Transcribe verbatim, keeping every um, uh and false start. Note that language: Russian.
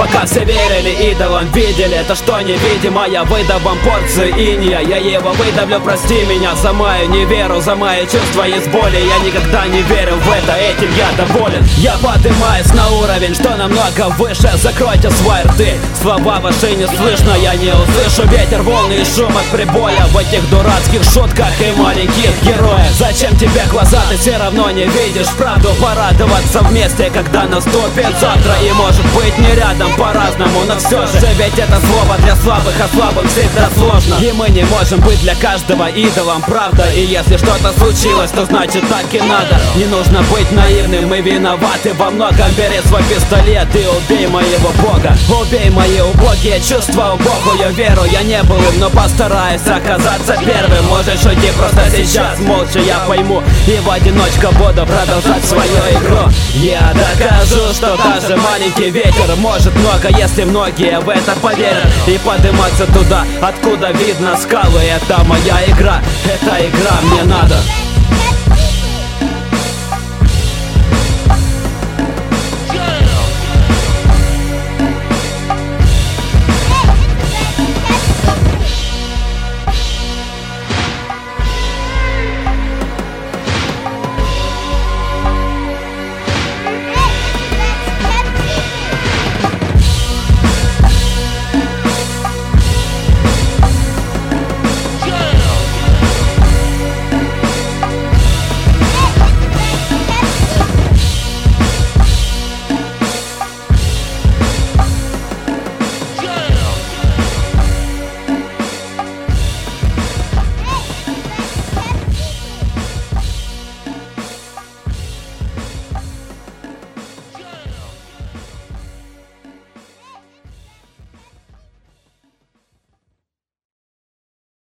Пока все верили идолам, видели то, что невидимо. Я выдам вам порцию инья, я его выдавлю, прости меня за мою неверу, за мои чувства из боли. Я никогда не верил в это, этим я доволен. Я поднимаюсь на уровень, что намного выше. Закройте свои рты, слова ваши не слышно. Я не услышу ветер, волны и шум от прибоя в этих дурацких шутках и маленьких героев. Зачем тебе глаза, ты все равно не видишь правду. Порадоваться вместе, когда наступит завтра. И может быть не рядом по-разному, но все же ведь это слово для слабых, а слабым всегда сложно. И мы не можем быть для каждого идолом, правда. И если что-то случилось, то значит так и надо. Не нужно быть наивным, мы виноваты во многом. Бери свой пистолет и убей моего бога. Убей мои убогие чувства, убогую веру. Я не был им, но постараюсь оказаться первым. Можешь уйти просто сейчас, молча я пойму. И в одиночку буду продолжать свою игру. Я докажу, что даже маленький ветер может много, если многие в это поверят. И подниматься туда, откуда видно скалы. Это моя игра, эта игра мне надо.